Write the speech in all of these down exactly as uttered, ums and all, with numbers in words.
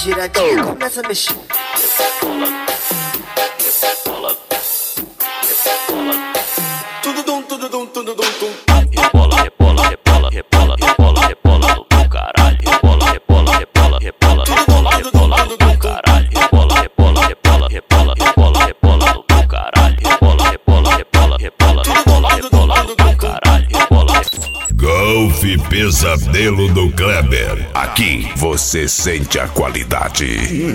giradinha, começa a mexer. Tudo dum, tudo dum, tudo dum, tum. Rebola, rebola, rebola, rebola, rebola, rebola no teu caralho. Rebola, rebola, rebola, rebola, rebola, rebola no teu caralho. Rebola, rebola, rebola, rebola, rebola, rebola no teu caralho. Rebola, rebola, rebola, rebola, rebola, rebola no teu caralho. Rebola, Golf Pesadelo do Kleber. Aqui você sente a qualidade.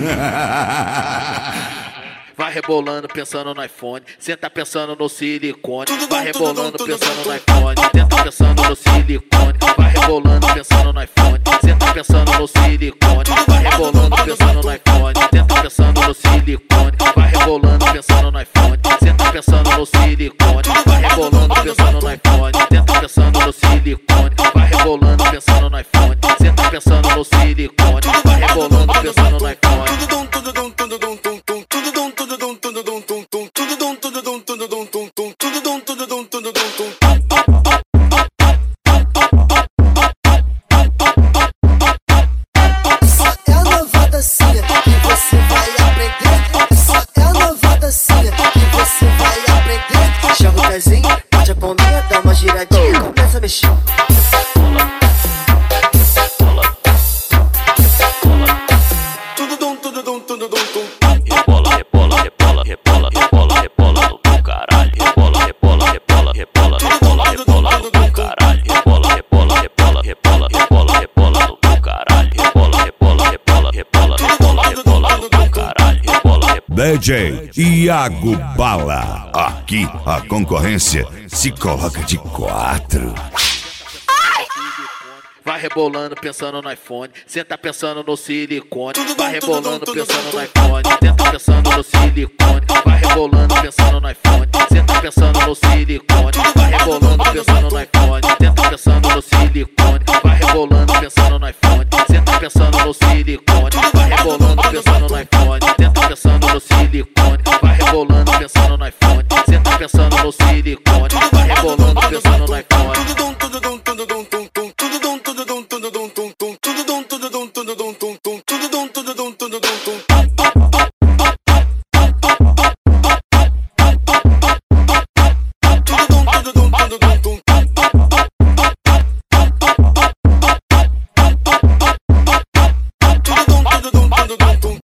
vai rebolando pensando no iPhone, cê tá pensando no silicone. Vai rebolando pensando no iPhone, cê tá pensando no silicone. Vai rebolando pensando no iPhone, cê tá pensando no silicone. Vai rebolando pensando no iPhone, cê tá pensando no silicone. Vai rebolando pensando no iPhone, cê tá pensando no silicone. Vai rebolando pensando no iPhone, cê tá pensando no silicone. Vai rebolando pensando no iPhone, cê tá pensando no silicone. Vai rebolando pensando no iPhone. Joga o pezinho, bate a palminha, dá uma giradinha, começa a mexer. Tudo dum, tudo dum, tudo dum, tum. Rebola, rebola, rebola, rebola, rebola, rebola no teu caralho. Rebola, rebola, rebola, rebola, rebola, rebola no teu caralho. Rebola, rebola, rebola, rebola, rebola, rebola no teu caralho. Rebola, rebola, rebola, rebola, rebola, rebola no teu caralho. Rebola, D J Iago Bala. Aqui a concorrência se coloca de quatro. vai rebolando pensando no iPhone, cê tá pensando no silicone. Vai rebolando pensando no iPhone, cê tá pensando no silicone. Vai rebolando pensando no iPhone, cê tá pensando no silicone. Vai rebolando pensando no iPhone, cê tá pensando no silicone. Vai rebolando pensando no iPhone, cê tá pensando no silicone.